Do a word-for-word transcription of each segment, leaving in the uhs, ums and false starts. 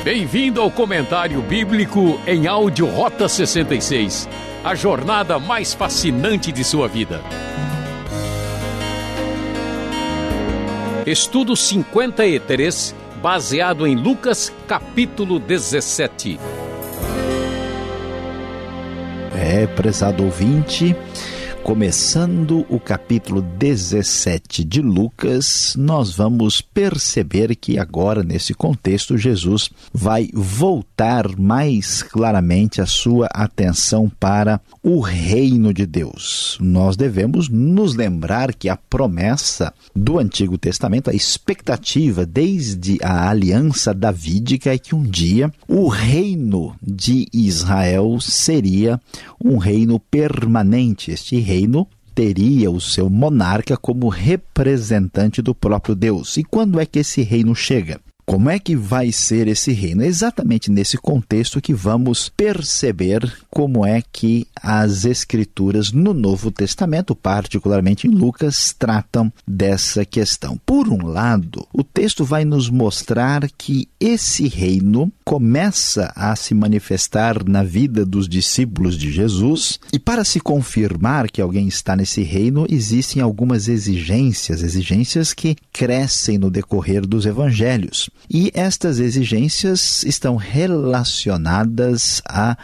Bem-vindo ao Comentário Bíblico em áudio Rota sessenta e seis, a jornada mais fascinante de sua vida. Estudo cinquenta e três, baseado em Lucas, capítulo dezessete. É, prezado ouvinte, começando o capítulo dezessete de Lucas, nós vamos perceber que agora, nesse contexto, Jesus vai voltar mais claramente a sua atenção para o reino de Deus. Nós devemos nos lembrar que a promessa do Antigo Testamento, a expectativa desde a aliança davídica é que um dia o reino de Israel seria um reino permanente. Este reino teria o seu monarca como representante do próprio Deus. E quando é que esse reino chega? Como é que vai ser esse reino? É exatamente nesse contexto que vamos perceber como é que as Escrituras no Novo Testamento, particularmente em Lucas, tratam dessa questão. Por um lado, o texto vai nos mostrar que esse reino começa a se manifestar na vida dos discípulos de Jesus, e para se confirmar que alguém está nesse reino, existem algumas exigências, exigências que crescem no decorrer dos evangelhos. E estas exigências estão relacionadas à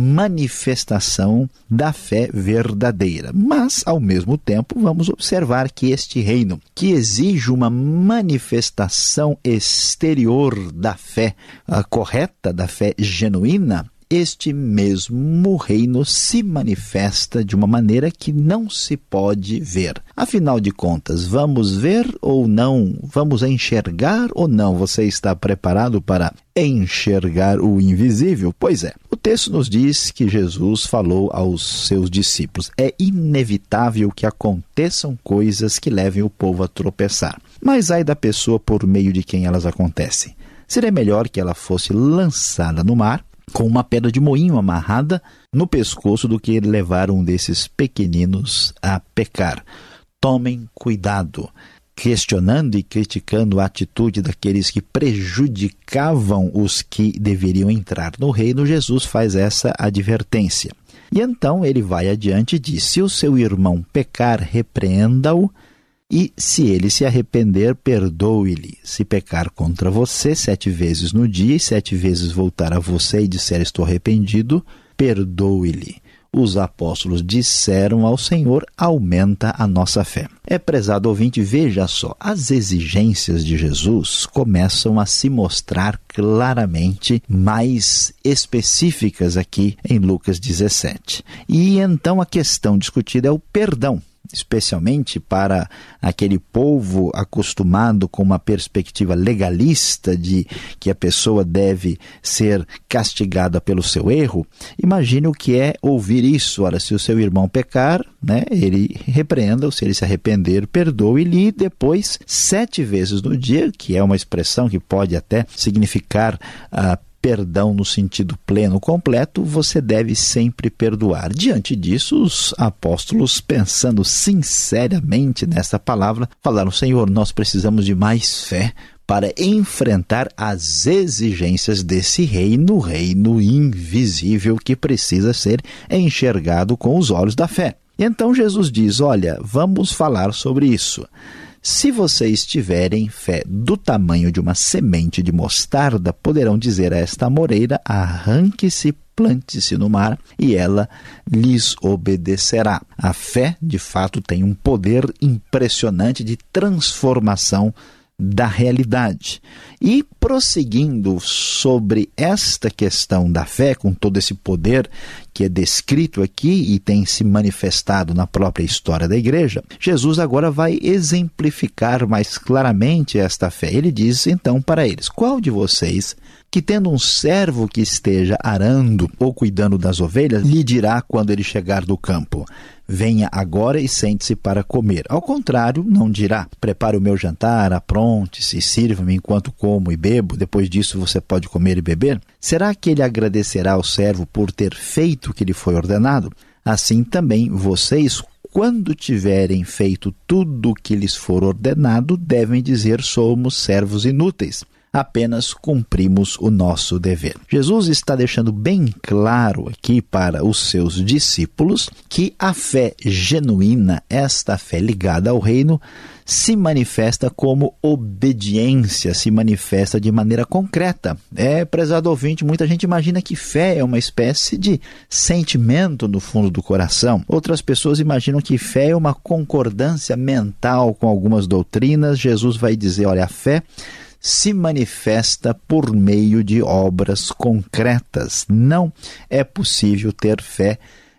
manifestação da fé verdadeira. Mas, ao mesmo tempo, vamos observar que este reino, que exige uma manifestação exterior da fé a correta, da fé genuína, este mesmo reino se manifesta de uma maneira que não se pode ver. Afinal de contas, vamos ver ou não? Vamos enxergar ou não? Você está preparado para enxergar o invisível? Pois é. O texto nos diz que Jesus falou aos seus discípulos: é inevitável que aconteçam coisas que levem o povo a tropeçar. Mas ai da pessoa por meio de quem elas acontecem. Seria melhor que ela fosse lançada no mar com uma pedra de moinho amarrada no pescoço do que levar um desses pequeninos a pecar. Tomem cuidado. Questionando e criticando a atitude daqueles que prejudicavam os que deveriam entrar no reino, Jesus faz essa advertência. E então ele vai adiante e diz: se o seu irmão pecar, repreenda-o, e se ele se arrepender, perdoe-lhe. Se pecar contra você sete vezes no dia e sete vezes voltar a você e disser estou arrependido, perdoe-lhe. Os apóstolos disseram ao Senhor: aumenta a nossa fé. É, prezado ouvinte, veja só, as exigências de Jesus começam a se mostrar claramente mais específicas aqui em Lucas dezessete. E então a questão discutida é o perdão, especialmente para aquele povo acostumado com uma perspectiva legalista de que a pessoa deve ser castigada pelo seu erro. Imagine o que é ouvir isso. Ora, se o seu irmão pecar, né, ele repreenda-o, se ele se arrepender, perdoe-lhe, e depois, sete vezes no dia, que é uma expressão que pode até significar a uh, perdão no sentido pleno, completo, você deve sempre perdoar. Diante disso, os apóstolos, pensando sinceramente nessa palavra, falaram: Senhor, nós precisamos de mais fé para enfrentar as exigências desse reino, reino invisível que precisa ser enxergado com os olhos da fé. E então Jesus diz: olha, vamos falar sobre isso. Se vocês tiverem fé do tamanho de uma semente de mostarda, poderão dizer a esta moreira: arranque-se, plante-se no mar, e ela lhes obedecerá. A fé, de fato, tem um poder impressionante de transformação da realidade. E prosseguindo sobre esta questão da fé, com todo esse poder que é descrito aqui e tem se manifestado na própria história da igreja, Jesus agora vai exemplificar mais claramente esta fé. Ele diz então para eles: qual de vocês, que tendo um servo que esteja arando ou cuidando das ovelhas, lhe dirá quando ele chegar do campo: venha agora e sente-se para comer? Ao contrário, não dirá: prepare o meu jantar, apronte-se, sirva-me enquanto como e bebo, depois disso você pode comer e beber? Será que ele agradecerá ao servo por ter feito o que lhe foi ordenado? Assim também vocês, quando tiverem feito tudo o que lhes for ordenado, devem dizer: somos servos inúteis. apenas cumprimos o nosso dever. Jesus está deixando bem claro aqui para os seus discípulos que a fé genuína, esta fé ligada ao reino, se manifesta como obediência, se manifesta de maneira concreta. É, prezado ouvinte, muita gente imagina que fé é uma espécie de sentimento no fundo do coração. Outras pessoas imaginam que fé é uma concordância mental com algumas doutrinas. Jesus vai dizer, olha, a fé se manifesta por meio de obras concretas. Não é possível ter fé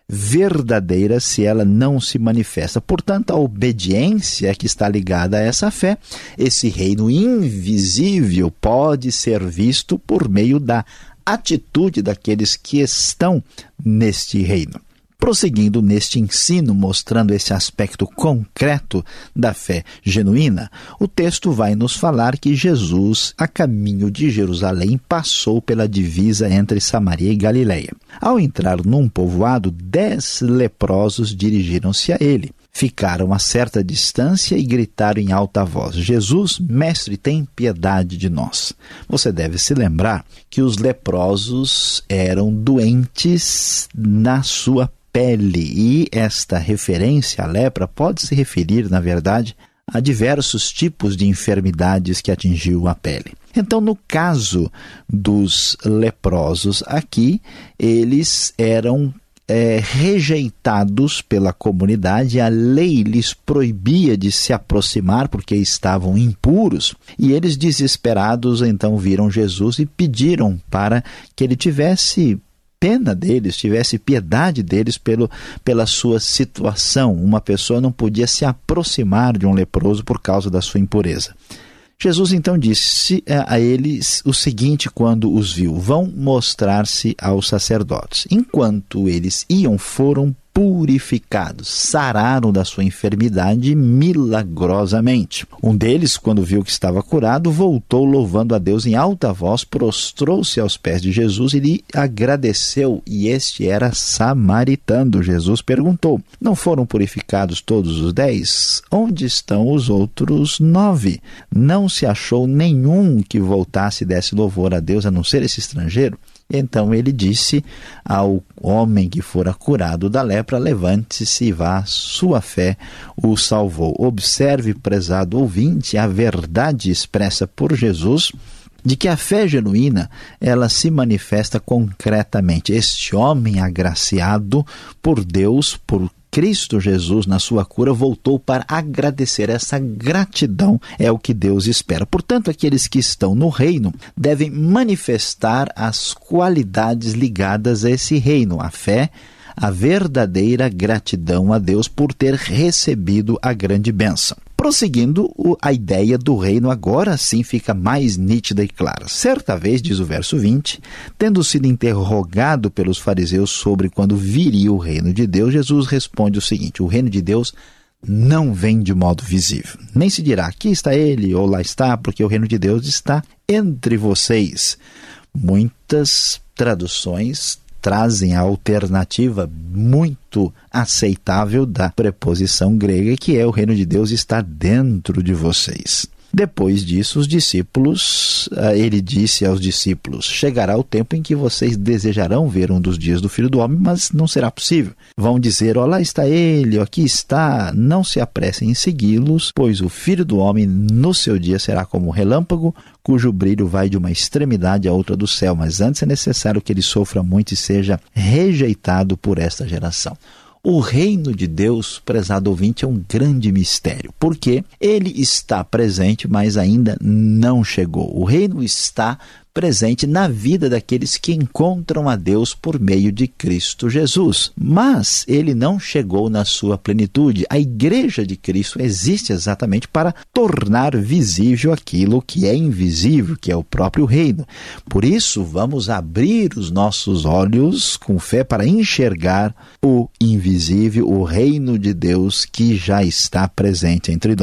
verdadeira se ela não se manifesta. Portanto, a obediência que está ligada a essa fé, esse reino invisível, pode ser visto por meio da atitude daqueles que estão neste reino. Prosseguindo neste ensino, mostrando esse aspecto concreto da fé genuína, o texto vai nos falar que Jesus, a caminho de Jerusalém, passou pela divisa entre Samaria e Galileia. Ao entrar num povoado, dez leprosos dirigiram-se a ele. Ficaram a certa distância e gritaram em alta voz, Jesus, mestre, tem piedade de nós. Você deve se lembrar que os leprosos eram doentes na sua pele, e esta referência à lepra pode se referir, na verdade, a diversos tipos de enfermidades que atingiam a pele. Então, no caso dos leprosos aqui, eles eram é, rejeitados pela comunidade, a lei lhes proibia de se aproximar porque estavam impuros, e eles, desesperados, então viram Jesus e pediram para que ele tivesse pena deles, tivesse piedade deles pelo, pela sua situação. Uma pessoa não podia se aproximar de um leproso por causa da sua impureza. Jesus então disse a eles o seguinte quando os viu: vão mostrar-se aos sacerdotes. Enquanto eles iam, foram purificados, sararam da sua enfermidade milagrosamente. Um deles, quando viu que estava curado, voltou louvando a Deus em alta voz, prostrou-se aos pés de Jesus e lhe agradeceu, e este era samaritano. Jesus perguntou, não foram purificados todos os dez? Onde estão os outros nove? Não se achou nenhum que voltasse e desse louvor a Deus, a não ser esse estrangeiro? Então ele disse ao homem que fora curado da lepra, levante-se e vá, sua fé o salvou. Observe, prezado ouvinte, a verdade expressa por Jesus de que a fé genuína, ela se manifesta concretamente. Este homem agraciado por Deus, por Cristo Jesus, na sua cura, voltou para agradecer. Essa gratidão é o que Deus espera. Portanto, aqueles que estão no reino devem manifestar as qualidades ligadas a esse reino, a fé, a verdadeira gratidão a Deus por ter recebido a grande bênção. Prosseguindo, a ideia do reino agora sim fica mais nítida e clara. Certa vez, diz o verso vinte, tendo sido interrogado pelos fariseus sobre quando viria o reino de Deus, Jesus responde o seguinte: o reino de Deus não vem de modo visível. Nem se dirá, aqui está ele ou lá está, porque o reino de Deus está entre vocês. Muitas traduções trazem a alternativa muito aceitável da preposição grega, que é o reino de Deus está dentro de vocês. Depois disso, os discípulos, ele disse aos discípulos, chegará o tempo em que vocês desejarão ver um dos dias do Filho do Homem, mas não será possível. Vão dizer, ó, lá está ele, ó, aqui está, não se apressem em segui-los, pois o Filho do Homem no seu dia será como um relâmpago, cujo brilho vai de uma extremidade à outra do céu, mas antes é necessário que ele sofra muito e seja rejeitado por esta geração. O reino de Deus, prezado ouvinte, é um grande mistério, porque ele está presente, mas ainda não chegou. O reino está presente na vida daqueles que encontram a Deus por meio de Cristo Jesus. Mas ele não chegou na sua plenitude. A igreja de Cristo existe exatamente para tornar visível aquilo que é invisível, que é o próprio reino. Por isso, vamos abrir os nossos olhos com fé para enxergar o invisível, o reino de Deus que já está presente entre nós.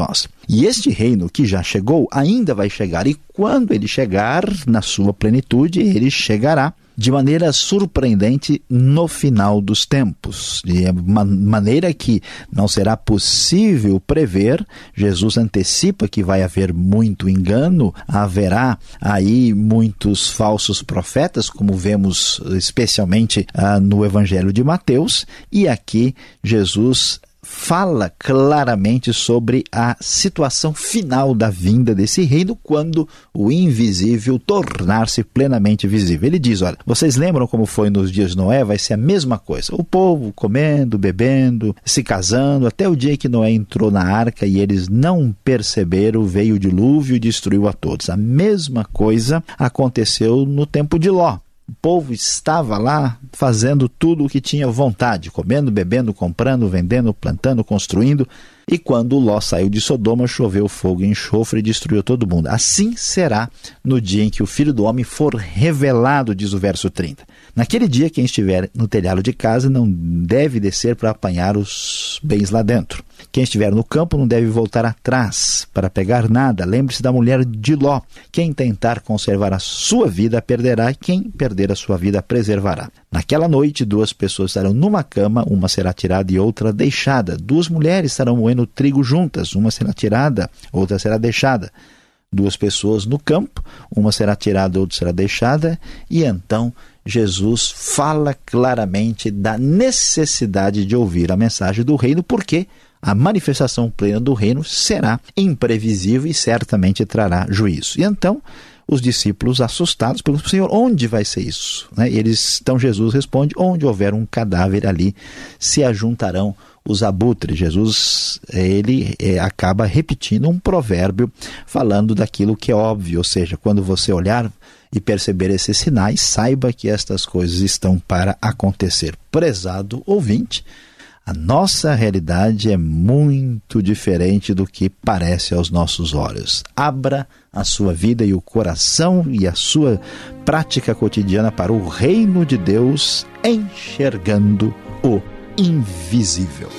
E este reino que já chegou ainda vai chegar, e quando ele chegar na sua plenitude, ele chegará de maneira surpreendente no final dos tempos, de uma maneira que não será possível prever. Jesus antecipa que vai haver muito engano, haverá aí muitos falsos profetas, como vemos especialmente ah, no Evangelho de Mateus, e aqui Jesus fala claramente sobre a situação final da vinda desse reino, quando o invisível tornar-se plenamente visível. Ele diz, olha, vocês lembram como foi nos dias de Noé? Vai ser a mesma coisa. O povo comendo, bebendo, se casando, até o dia que Noé entrou na arca e eles não perceberam, veio o dilúvio e destruiu a todos. A mesma coisa aconteceu no tempo de Ló. O povo estava lá fazendo tudo o que tinha vontade, comendo, bebendo, comprando, vendendo, plantando, construindo. E quando Ló saiu de Sodoma, choveu fogo e enxofre e destruiu todo mundo. Assim será no dia em que o Filho do Homem for revelado, diz o verso trinta. Naquele dia, quem estiver no telhado de casa não deve descer para apanhar os bens lá dentro. Quem estiver no campo não deve voltar atrás para pegar nada. Lembre-se da mulher de Ló. Quem tentar conservar a sua vida perderá, e quem perder a sua vida preservará. Naquela noite, duas pessoas estarão numa cama, uma será tirada e outra deixada. Duas mulheres estarão moendo trigo juntas, uma será tirada, outra será deixada. Duas pessoas no campo, uma será tirada, outra será deixada. E então Jesus fala claramente da necessidade de ouvir a mensagem do reino, porque a manifestação plena do reino será imprevisível e certamente trará juízo. E então os discípulos, assustados, perguntam, Senhor, onde vai ser isso? Né? Eles, então Jesus responde, onde houver um cadáver, ali se ajuntarão os abutres. Jesus, ele é, acaba repetindo um provérbio falando daquilo que é óbvio, ou seja, quando você olhar e perceber esses sinais, saiba que estas coisas estão para acontecer. Prezado ouvinte, a nossa realidade é muito diferente do que parece aos nossos olhos. Abra a sua vida e o coração e a sua prática cotidiana para o reino de Deus, enxergando o invisível.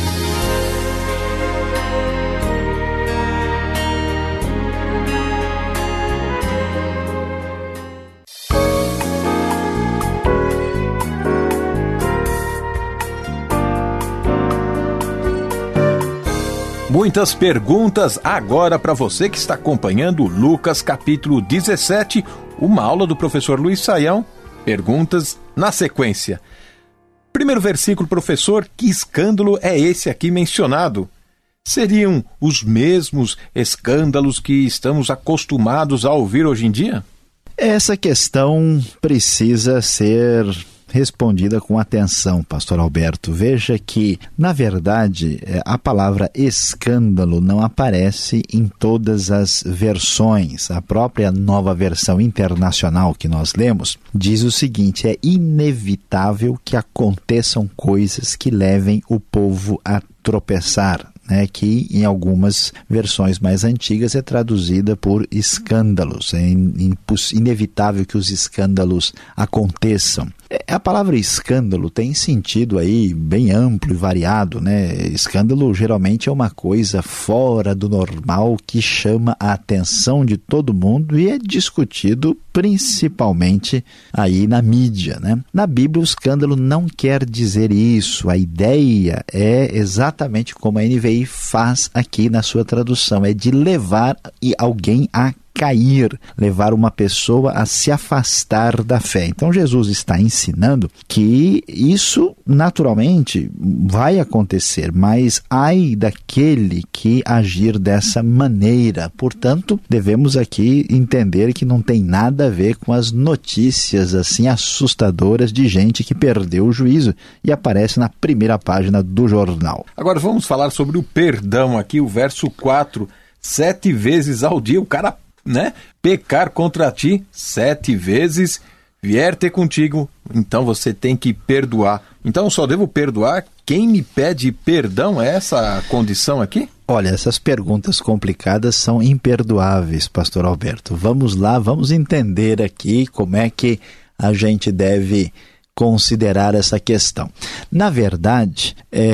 Muitas perguntas agora para você que está acompanhando Lucas capítulo dezessete, uma aula do professor Luiz Saião. Perguntas na sequência. Primeiro versículo, professor, que escândalo é esse aqui mencionado? Seriam os mesmos escândalos que estamos acostumados a ouvir hoje em dia? Essa questão precisa ser respondida com atenção, pastor Alberto. Veja que, na verdade, a palavra escândalo não aparece em todas as versões. A própria Nova Versão Internacional que nós lemos diz o seguinte: é inevitável que aconteçam coisas que levem o povo a tropeçar. Né, que em algumas versões mais antigas é traduzida por escândalos. É inevitável que os escândalos aconteçam. A palavra escândalo tem sentido aí bem amplo e variado, né? Escândalo geralmente é uma coisa fora do normal que chama a atenção de todo mundo e é discutido principalmente aí na mídia, né? Na Bíblia, o escândalo não quer dizer isso. A ideia é exatamente como a N V I faz aqui na sua tradução, é de levar alguém a cair, levar uma pessoa a se afastar da fé. Então Jesus está ensinando que isso naturalmente vai acontecer, mas ai daquele que agir dessa maneira. Portanto, devemos aqui entender que não tem nada a ver com as notícias assim assustadoras de gente que perdeu o juízo e aparece na primeira página do jornal. Agora vamos falar sobre o perdão aqui, o verso quatro. Sete vezes ao dia o cara né? Pecar contra ti sete vezes, vier ter contigo, então você tem que perdoar. Então eu só devo perdoar quem me pede perdão? É essa a condição aqui? Olha, essas perguntas complicadas são imperdoáveis, pastor Alberto. Vamos lá, vamos entender aqui como é que a gente deve considerar essa questão. Na verdade, é,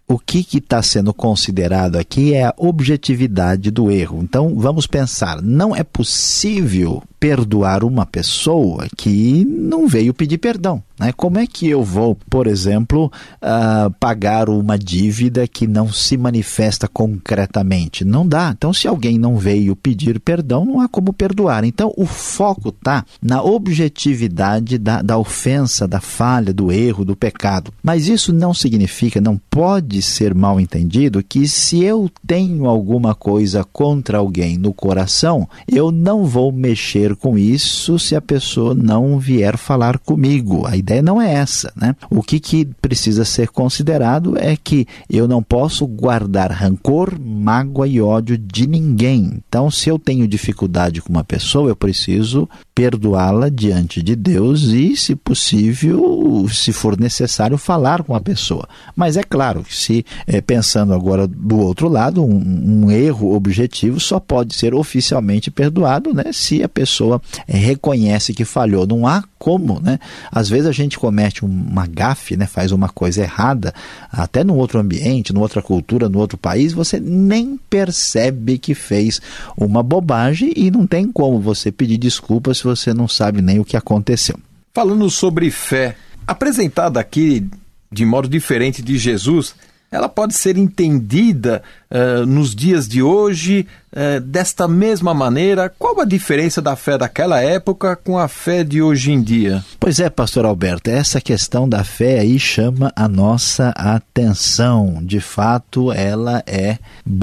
o que está sendo considerado aqui é a objetividade do erro. Então, vamos pensar, não é possível perdoar uma pessoa que não veio pedir perdão, né? Como é que eu vou, por exemplo, uh, pagar uma dívida que não se manifesta concretamente? Não dá. Então, se alguém não veio pedir perdão, não há como perdoar. Então, o foco está na objetividade da, da ofensa, da falha, do erro, do pecado. Mas isso não significa, não pode ser mal entendido, que se eu tenho alguma coisa contra alguém no coração, eu não vou mexer com isso se a pessoa não vier falar comigo. A ideia não é essa, né? O que, que precisa ser considerado é que eu não posso guardar rancor, mágoa e ódio de ninguém. Então, se eu tenho dificuldade com uma pessoa, eu preciso perdoá-la diante de Deus e, se possível, se for necessário, falar com a pessoa. Mas é claro que se, é, pensando agora do outro lado, um, um erro objetivo só pode ser oficialmente perdoado, né, se a pessoa é, reconhece que falhou. Não há como, né? Às vezes a gente comete uma gafe, né, faz uma coisa errada, até num outro ambiente, numa outra cultura, num outro país, você nem percebe que fez uma bobagem e não tem como você pedir desculpas se você não sabe nem o que aconteceu. Falando sobre fé, apresentada aqui de modo diferente de Jesus, ela pode ser entendida uh, nos dias de hoje uh, desta mesma maneira? Qual a diferença da fé daquela época com a fé de hoje em dia? Pois é, pastor Alberto, essa questão da fé aí chama a nossa atenção. De fato, ela é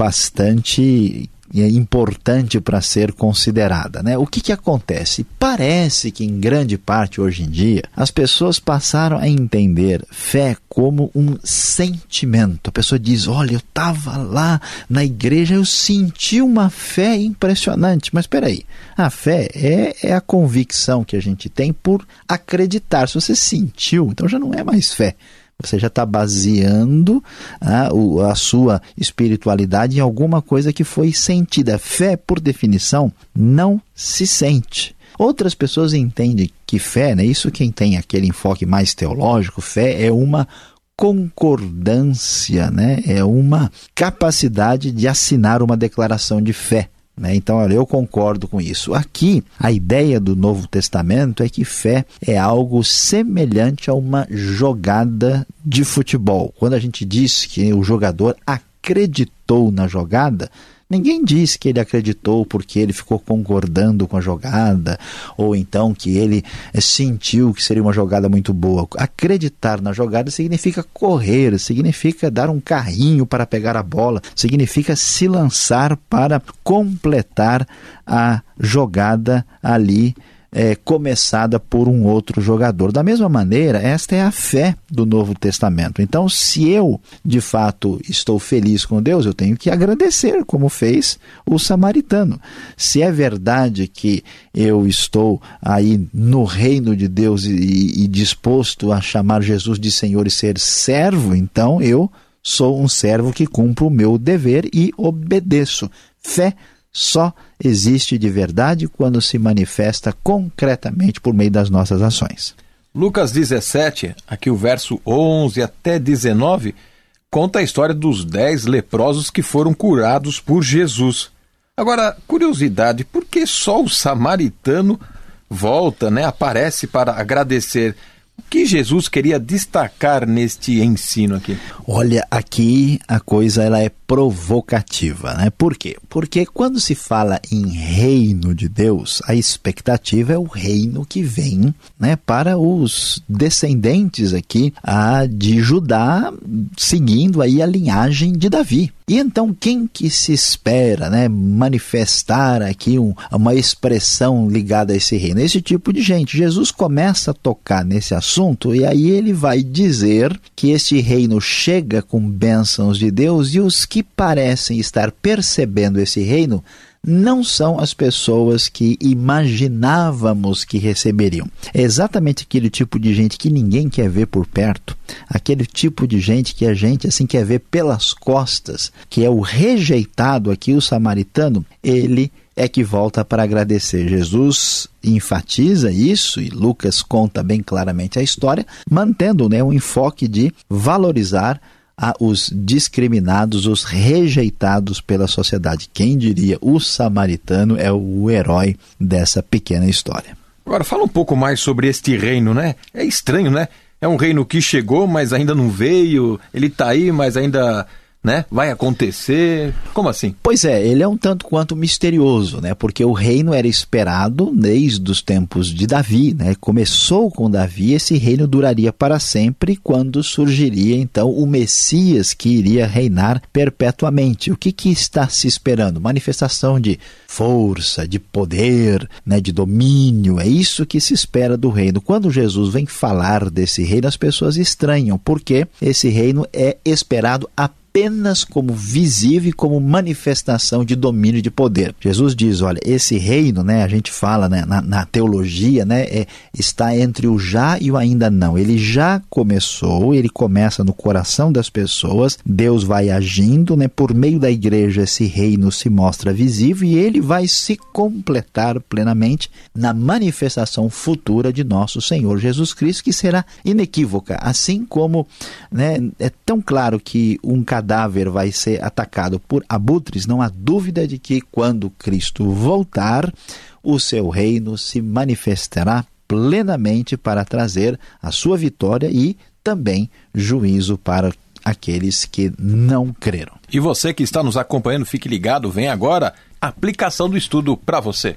bastante é importante para ser considerada, né? O que que acontece? Parece que em grande parte hoje em dia as pessoas passaram a entender fé como um sentimento. A pessoa diz, olha, eu estava lá na igreja, eu senti uma fé impressionante. Mas espera aí, a fé é, é a convicção que a gente tem por acreditar. Se você sentiu, então já não é mais fé. Você já está baseando a, a sua espiritualidade em alguma coisa que foi sentida. Fé, por definição, não se sente. Outras pessoas entendem que fé, né, isso quem tem aquele enfoque mais teológico, fé é uma concordância, né, é uma capacidade de assinar uma declaração de fé. Né? Então, olha, eu concordo com isso. Aqui, a ideia do Novo Testamento é que fé é algo semelhante a uma jogada de futebol. Quando a gente diz que o jogador acreditou na jogada, ninguém diz que ele acreditou porque ele ficou concordando com a jogada, ou então que ele sentiu que seria uma jogada muito boa. Acreditar na jogada significa correr, significa dar um carrinho para pegar a bola, significa se lançar para completar a jogada ali, É, começada por um outro jogador. Da mesma maneira, esta é a fé do Novo Testamento. Então, se eu, de fato, estou feliz com Deus, eu tenho que agradecer, como fez o samaritano. Se é verdade que eu estou aí no reino de Deus e, e disposto a chamar Jesus de Senhor e ser servo, então eu sou um servo que cumpro o meu dever e obedeço. Fé só existe de verdade quando se manifesta concretamente por meio das nossas ações. Lucas dezessete, aqui o verso onze até dezenove, conta a história dos dez leprosos que foram curados por Jesus. Agora, curiosidade, por que só o samaritano volta, né, aparece para agradecer? O que Jesus queria destacar neste ensino aqui? Olha, aqui a coisa ela é provocativa, né? Por quê? Porque quando se fala em reino de Deus, a expectativa é o reino que vem, né, para os descendentes aqui a, de Judá, seguindo aí a linhagem de Davi. E então quem que se espera, né, manifestar aqui um, uma expressão ligada a esse reino? Esse tipo de gente. Jesus começa a tocar nesse assunto e aí ele vai dizer que este reino chega com bênçãos de Deus e os que parecem estar percebendo esse reino não são as pessoas que imaginávamos que receberiam. É exatamente aquele tipo de gente que ninguém quer ver por perto, aquele tipo de gente que a gente assim quer ver pelas costas, que é o rejeitado aqui, o samaritano, ele é que volta para agradecer. Jesus enfatiza isso e Lucas conta bem claramente a história, mantendo, né, um enfoque de valorizar aos discriminados, os rejeitados pela sociedade. Quem diria, o samaritano é o herói dessa pequena história. Agora, fala um pouco mais sobre este reino, né? É estranho, né? É um reino que chegou, mas ainda não veio. Ele está aí, mas ainda... né? Vai acontecer? Como assim? Pois é, ele é um tanto quanto misterioso, né? Porque o reino era esperado desde os tempos de Davi, né? Começou com Davi, esse reino duraria para sempre, quando surgiria então o Messias que iria reinar perpetuamente. O que que está se esperando? Manifestação de força, de poder, né? De domínio, é isso que se espera do reino. Quando Jesus vem falar desse reino, as pessoas estranham, porque esse reino é esperado apenas apenas como visível e como manifestação de domínio e de poder. Jesus diz, olha, esse reino, né, a gente fala, né, na, na teologia, né, é, está entre o já e o ainda não. Ele já começou, ele começa no coração das pessoas, Deus vai agindo, né, por meio da igreja esse reino se mostra visível e ele vai se completar plenamente na manifestação futura de nosso Senhor Jesus Cristo, que será inequívoca, assim como, né, é tão claro que um cadáver vai ser atacado por abutres, não há dúvida de que quando Cristo voltar, o seu reino se manifestará plenamente para trazer a sua vitória e também juízo para aqueles que não creram. E você que está nos acompanhando, fique ligado, vem agora a aplicação do estudo para você.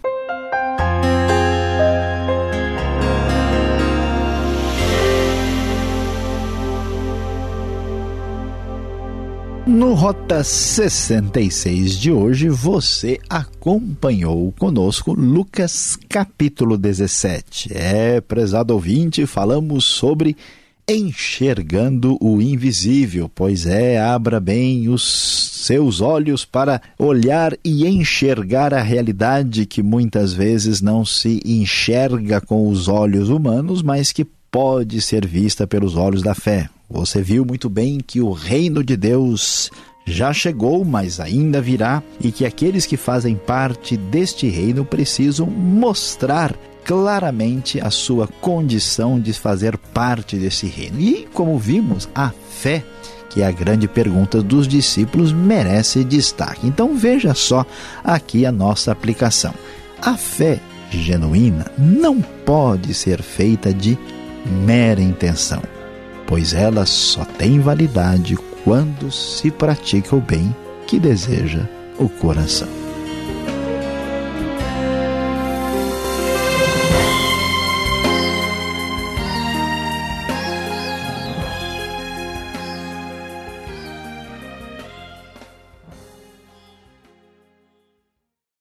No Rota sessenta e seis de hoje, você acompanhou conosco Lucas capítulo dezessete. É, prezado ouvinte, falamos sobre enxergando o invisível. Pois é, abra bem os seus olhos para olhar e enxergar a realidade que muitas vezes não se enxerga com os olhos humanos, mas que pode ser vista pelos olhos da fé. Você viu muito bem que o reino de Deus já chegou, mas ainda virá, e que aqueles que fazem parte deste reino precisam mostrar claramente a sua condição de fazer parte desse reino. E, como vimos, a fé, que é a grande pergunta dos discípulos, merece destaque. Então veja só aqui a nossa aplicação. A fé genuína não pode ser feita de mera intenção, pois ela só tem validade quando se pratica o bem que deseja o coração.